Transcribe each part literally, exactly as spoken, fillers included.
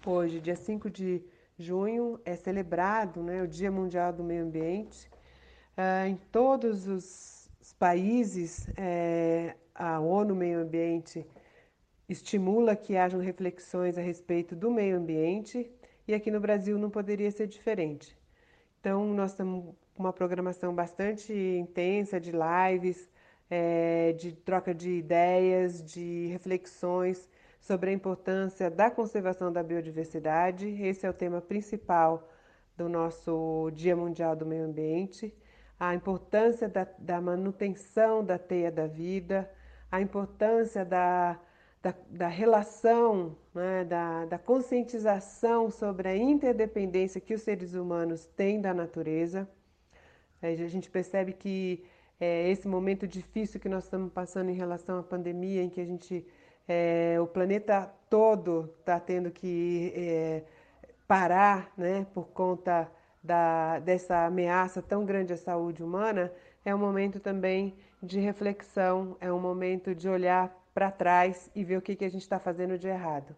Hoje, dia cinco de junho, é celebrado, né, o Dia Mundial do Meio Ambiente. Ah, em todos os países, é, a ONU Meio Ambiente estimula que hajam reflexões a respeito do meio ambiente e aqui no Brasil não poderia ser diferente. Então, nós estamos com uma programação bastante intensa de lives, é, de troca de ideias, de reflexões sobre a importância da conservação da biodiversidade. Esse é o tema principal do nosso Dia Mundial do Meio Ambiente. A importância da, da manutenção da teia da vida, a importância da da, da relação, né, da, da conscientização sobre a interdependência que os seres humanos têm da natureza. A gente percebe que é, esse momento difícil que nós estamos passando em relação à pandemia, em que a gente, é, o planeta todo está tendo que é, parar, né, por conta da, dessa ameaça tão grande à saúde humana, é um momento também de reflexão, é um momento de olhar para trás e ver o que, que a gente está fazendo de errado.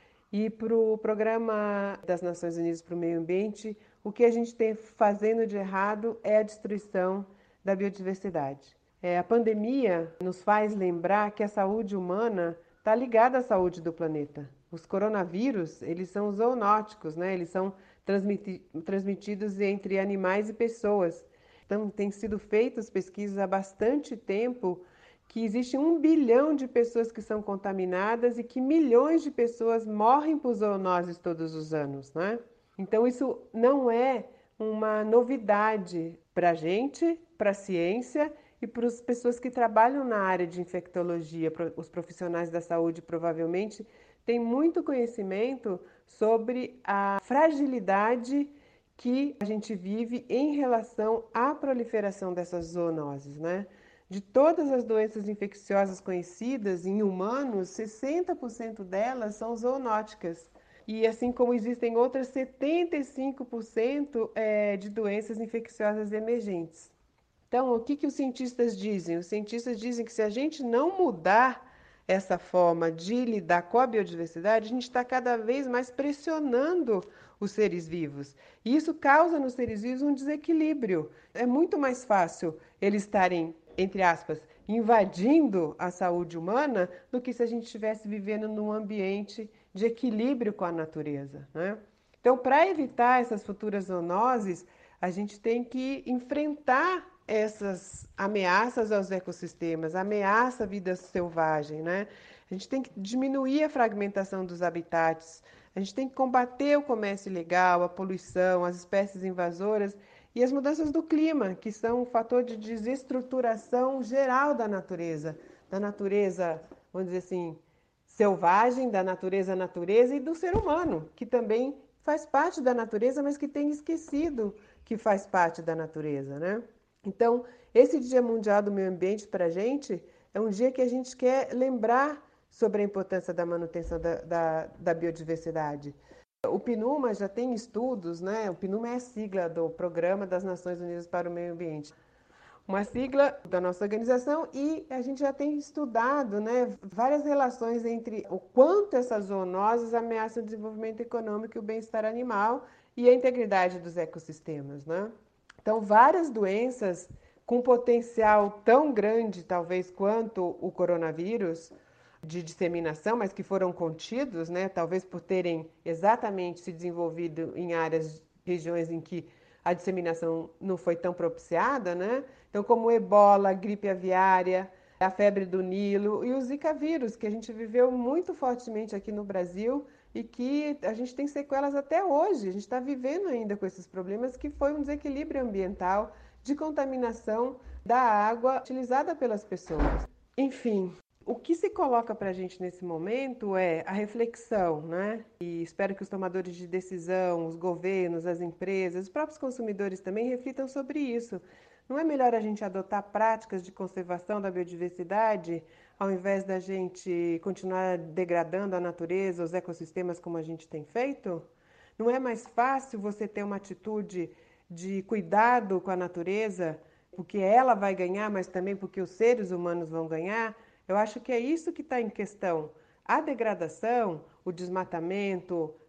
E para o Programa das Nações Unidas para o Meio Ambiente, o que a gente tem fazendo de errado é a destruição da biodiversidade. É, a pandemia nos faz lembrar que a saúde humana está ligada à saúde do planeta. Os coronavírus, eles são zoonóticos, né? Eles são transmiti transmitidos entre animais e pessoas. Então, tem sido feitas pesquisas há bastante tempo que existe um bilhão de pessoas que são contaminadas e que milhões de pessoas morrem por zoonoses todos os anos, né? Então, isso não é uma novidade para a gente, para a ciência e para as pessoas que trabalham na área de infectologia, os profissionais da saúde provavelmente têm muito conhecimento sobre a fragilidade que a gente vive em relação à proliferação dessas zoonoses, né? De todas as doenças infecciosas conhecidas em humanos, sessenta por cento delas são zoonóticas. E assim como existem outras setenta e cinco por cento é, de doenças infecciosas emergentes. Então, o que, que os cientistas dizem? Os cientistas dizem que se a gente não mudar essa forma de lidar com a biodiversidade, a gente está cada vez mais pressionando os seres vivos. E isso causa nos seres vivos um desequilíbrio. É muito mais fácil eles estarem, entre aspas, invadindo a saúde humana do que se a gente estivesse vivendo num ambiente de equilíbrio com a natureza, né? Então, para evitar essas futuras zoonoses, a gente tem que enfrentar essas ameaças aos ecossistemas, ameaça à vida selvagem, né? A gente tem que diminuir a fragmentação dos habitats, a gente tem que combater o comércio ilegal, a poluição, as espécies invasoras e as mudanças do clima, que são um fator de desestruturação geral da natureza, da natureza, vamos dizer assim, selvagem, da natureza natureza e do ser humano, que também faz parte da natureza, mas que tem esquecido que faz parte da natureza, né? Então, esse Dia Mundial do Meio Ambiente para a gente é um dia que a gente quer lembrar sobre a importância da manutenção da, da, da biodiversidade. O PNUMA já tem estudos, né? O PNUMA é a sigla do Programa das Nações Unidas para o Meio Ambiente, uma sigla da nossa organização, e a gente já tem estudado, né, várias relações entre o quanto essas zoonoses ameaçam o desenvolvimento econômico e o bem-estar animal e a integridade dos ecossistemas, né? Então, várias doenças com potencial tão grande, talvez, quanto o coronavírus, de disseminação, mas que foram contidos, né, talvez por terem exatamente se desenvolvido em áreas, regiões em que a disseminação não foi tão propiciada, né? Então, como o ebola, a gripe aviária, a febre do Nilo e o Zika vírus, que a gente viveu muito fortemente aqui no Brasil e que a gente tem sequelas até hoje. A gente está vivendo ainda com esses problemas, que foi um desequilíbrio ambiental de contaminação da água utilizada pelas pessoas. Enfim, o que se coloca para a gente nesse momento é a reflexão, né? E espero que os tomadores de decisão, os governos, as empresas, os próprios consumidores também reflitam sobre isso. Não é melhor a gente adotar práticas de conservação da biodiversidade, ao invés da gente continuar degradando a natureza, os ecossistemas como a gente tem feito? Não é mais fácil você ter uma atitude de cuidado com a natureza, porque ela vai ganhar, mas também porque os seres humanos vão ganhar? Eu acho que é isso que está em questão. A degradação, o desmatamento,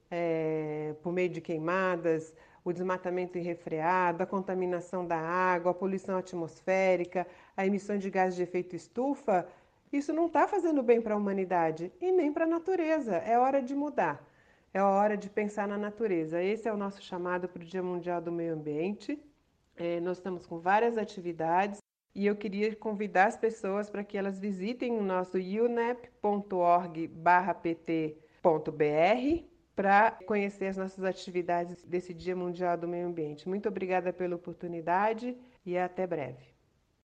é, por meio de queimadas, o desmatamento irrefreado, a contaminação da água, a poluição atmosférica, a emissão de gases de efeito estufa, isso não está fazendo bem para a humanidade e nem para a natureza. É hora de mudar. É hora de pensar na natureza. Esse é o nosso chamado para o Dia Mundial do Meio Ambiente. É, nós estamos com várias atividades e eu queria convidar as pessoas para que elas visitem o nosso unep ponto org barra pt ponto br para conhecer as nossas atividades desse Dia Mundial do Meio Ambiente. Muito obrigada pela oportunidade e até breve.